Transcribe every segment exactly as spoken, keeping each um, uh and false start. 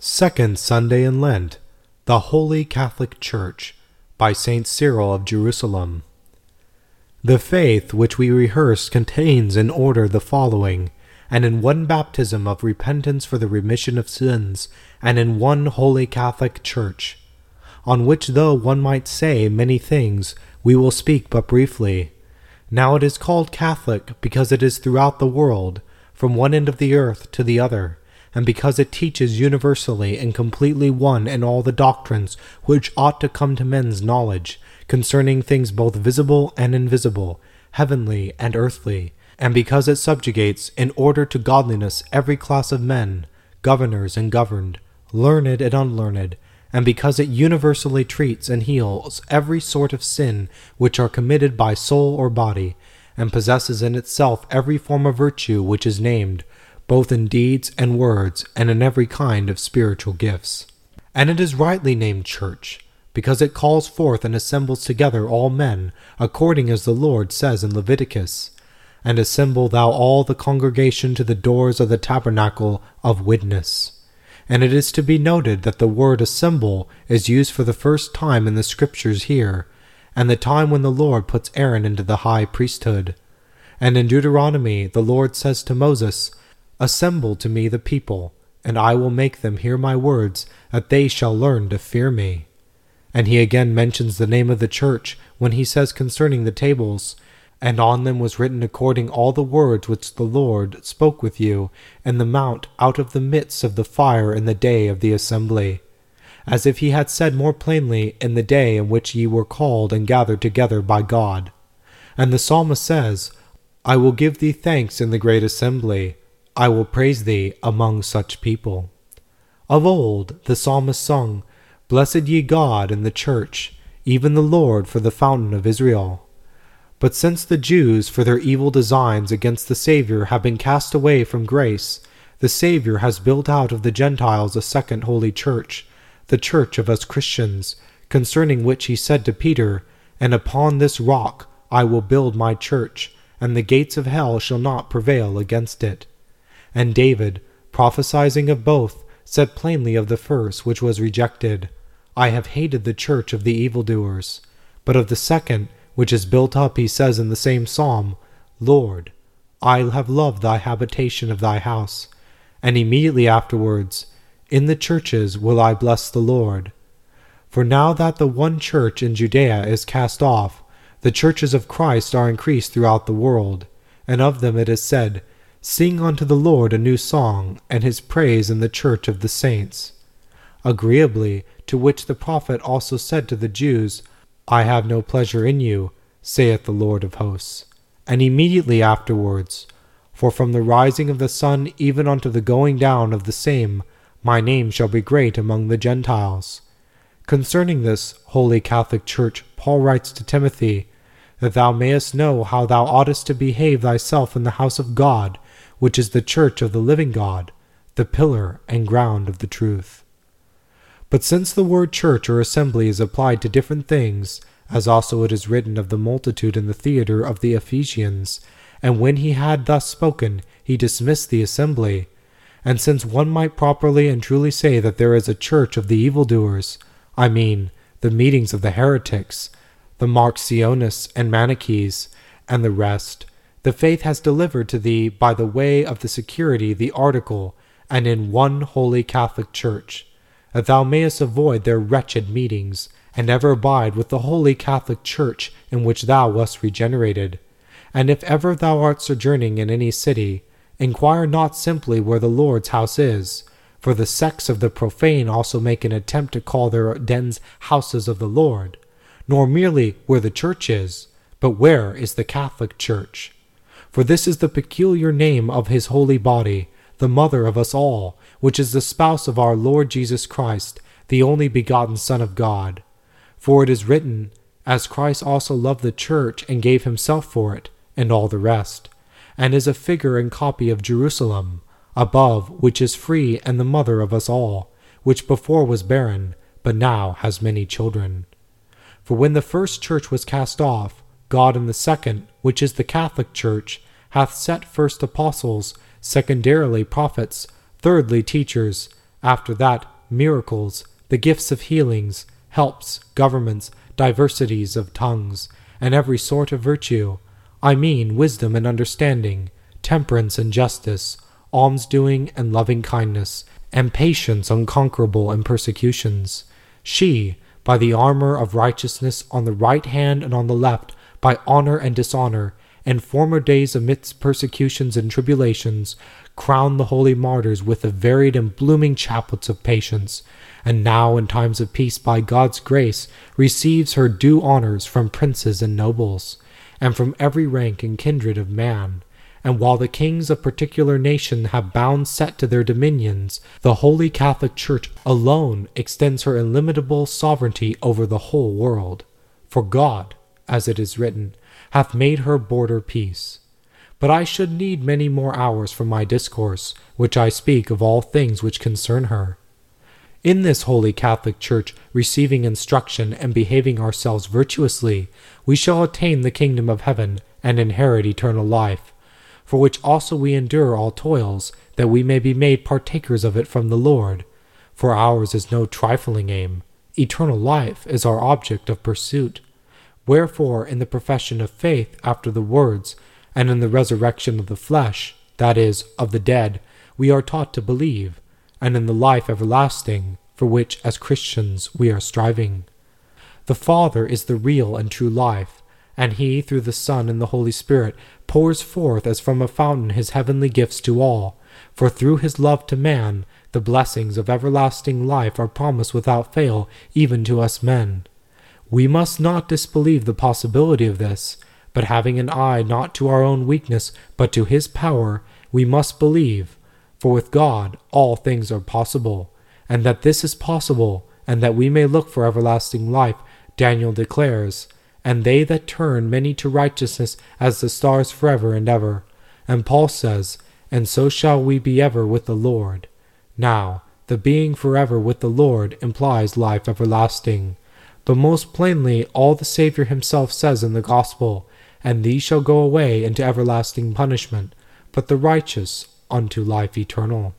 Second Sunday in Lent, the Holy Catholic Church, by Saint Cyril of Jerusalem. The faith which we rehearse contains in order the following, and in one baptism of repentance for the remission of sins, and in one Holy Catholic Church, on which though one might say many things, we will speak but briefly. Now it is called Catholic because it is throughout the world, from one end of the earth to the other, and because it teaches universally and completely one in all the doctrines which ought to come to men's knowledge, concerning things both visible and invisible, heavenly and earthly, and because it subjugates in order to godliness every class of men, governors and governed, learned and unlearned, and because it universally treats and heals every sort of sin which are committed by soul or body, and possesses in itself every form of virtue which is named, both in deeds and words, and in every kind of spiritual gifts. And it is rightly named Church, because it calls forth and assembles together all men, according as the Lord says in Leviticus, "And assemble thou all the congregation to the doors of the tabernacle of witness." And it is to be noted that the word assemble is used for the first time in the Scriptures here, and the time when the Lord puts Aaron into the high priesthood. And in Deuteronomy the Lord says to Moses, "Assemble to me the people, and I will make them hear my words, that they shall learn to fear me." And he again mentions the name of the church when he says concerning the tables, "And on them was written according all the words which the Lord spoke with you in the mount out of the midst of the fire in the day of the assembly," as if he had said more plainly, in the day in which ye were called and gathered together by God. And the psalmist says, "I will give thee thanks in the great assembly, I will praise thee among such people." Of old the psalmist sung, "Blessed ye God in the church, even the Lord for the fountain of Israel." But since the Jews for their evil designs against the Savior have been cast away from grace, the Savior has built out of the Gentiles a second holy church, the church of us Christians, concerning which he said to Peter, "And upon this rock I will build my church, and the gates of hell shall not prevail against it." And David, prophesying of both, said plainly of the first which was rejected, "I have hated the church of the evildoers." But of the second, which is built up, he says in the same psalm, "Lord, I have loved thy habitation of thy house." And immediately afterwards, "In the churches will I bless the Lord." For now that the one church in Judea is cast off, the churches of Christ are increased throughout the world, and of them it is said, "Sing unto the Lord a new song, and his praise in the church of the saints." Agreeably to which the prophet also said to the Jews, "I have no pleasure in you, saith the Lord of hosts." And immediately afterwards, "For from the rising of the sun even unto the going down of the same, my name shall be great among the Gentiles." Concerning this Holy Catholic Church, Paul writes to Timothy, "That thou mayest know how thou oughtest to behave thyself in the house of God, which is the church of the living God, the pillar and ground of the truth." But since the word church or assembly is applied to different things, as also it is written of the multitude in the theatre of the Ephesians, and when he had thus spoken, he dismissed the assembly, and since one might properly and truly say that there is a church of the evildoers, I mean, the meetings of the heretics, the Marcionists and Manichees, and the rest, the faith has delivered to thee by the way of the security the article, and in one holy Catholic Church, that thou mayest avoid their wretched meetings, and ever abide with the holy Catholic Church in which thou wast regenerated. And if ever thou art sojourning in any city, inquire not simply where the Lord's house is, for the sects of the profane also make an attempt to call their dens houses of the Lord, nor merely where the church is, but where is the Catholic Church. For this is the peculiar name of his holy body, the mother of us all, which is the spouse of our Lord Jesus Christ, the only begotten Son of God. For it is written, "As Christ also loved the church and gave himself for it," and all the rest, and is a figure and copy of Jerusalem, above which is free and the mother of us all, which before was barren, but now has many children. For when the first church was cast off, God in the second, which is the Catholic Church, hath set first apostles, secondarily prophets, thirdly teachers, after that miracles, the gifts of healings, helps, governments, diversities of tongues, and every sort of virtue, I mean wisdom and understanding, temperance and justice, almsdoing and loving kindness, and patience unconquerable in persecutions. She, by the armor of righteousness on the right hand and on the left, by honor and dishonor, in former days amidst persecutions and tribulations, crowned the holy martyrs with the varied and blooming chaplets of patience, and now in times of peace by God's grace receives her due honors from princes and nobles, and from every rank and kindred of man. And while the kings of particular nation have bounds set to their dominions, the Holy Catholic Church alone extends her illimitable sovereignty over the whole world. For God, as it is written, hath made her border peace. But I should need many more hours for my discourse, which I speak of all things which concern her. In this Holy Catholic Church, receiving instruction and behaving ourselves virtuously, we shall attain the kingdom of heaven and inherit eternal life, for which also we endure all toils, that we may be made partakers of it from the Lord. For ours is no trifling aim. Eternal life is our object of pursuit. Wherefore, in the profession of faith after the words, and in the resurrection of the flesh, that is, of the dead, we are taught to believe, and in the life everlasting, for which as Christians we are striving. The Father is the real and true life, and he, through the Son and the Holy Spirit, pours forth as from a fountain his heavenly gifts to all. For through his love to man, the blessings of everlasting life are promised without fail even to us men. We must not disbelieve the possibility of this, but having an eye not to our own weakness, but to his power, we must believe. For with God all things are possible, and that this is possible, and that we may look for everlasting life, Daniel declares, and they that turn many to righteousness as the stars forever and ever. And Paul says, and so shall we be ever with the Lord. Now, the being forever with the Lord implies life everlasting. But most plainly all the Saviour himself says in the Gospel, and these shall go away into everlasting punishment, but the righteous unto life eternal.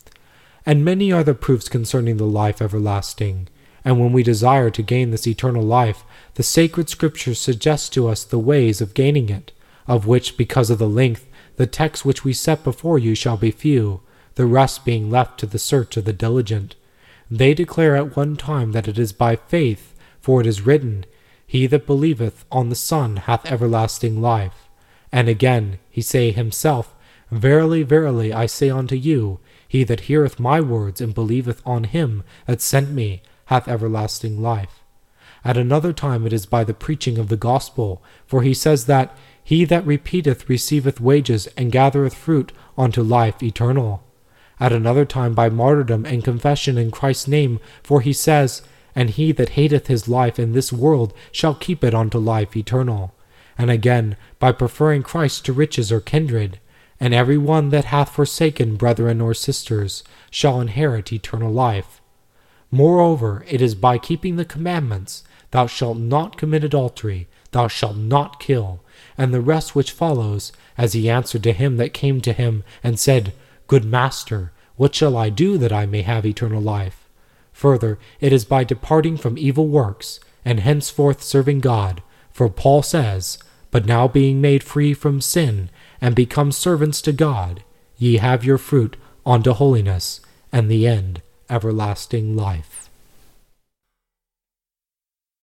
And many are the proofs concerning the life everlasting. And when we desire to gain this eternal life, the sacred Scriptures suggest to us the ways of gaining it, of which, because of the length, the texts which we set before you shall be few, the rest being left to the search of the diligent. They declare at one time that it is by faith, for it is written, He that believeth on the Son hath everlasting life. And again, he say himself, Verily, verily, I say unto you, he that heareth my words and believeth on him that sent me hath everlasting life. At another time it is by the preaching of the gospel, for he says that he that repeateth receiveth wages and gathereth fruit unto life eternal. At another time by martyrdom and confession in Christ's name, for he says, And he that hateth his life in this world shall keep it unto life eternal. And again, by preferring Christ to riches or kindred. And every one that hath forsaken brethren or sisters shall inherit eternal life. Moreover, it is by keeping the commandments, Thou shalt not commit adultery, thou shalt not kill, and the rest which follows, as he answered to him that came to him, and said, Good Master, what shall I do that I may have eternal life? Further, it is by departing from evil works, and henceforth serving God, for Paul says, But now being made free from sin, and become servants to God, ye have your fruit unto holiness, and the end everlasting life.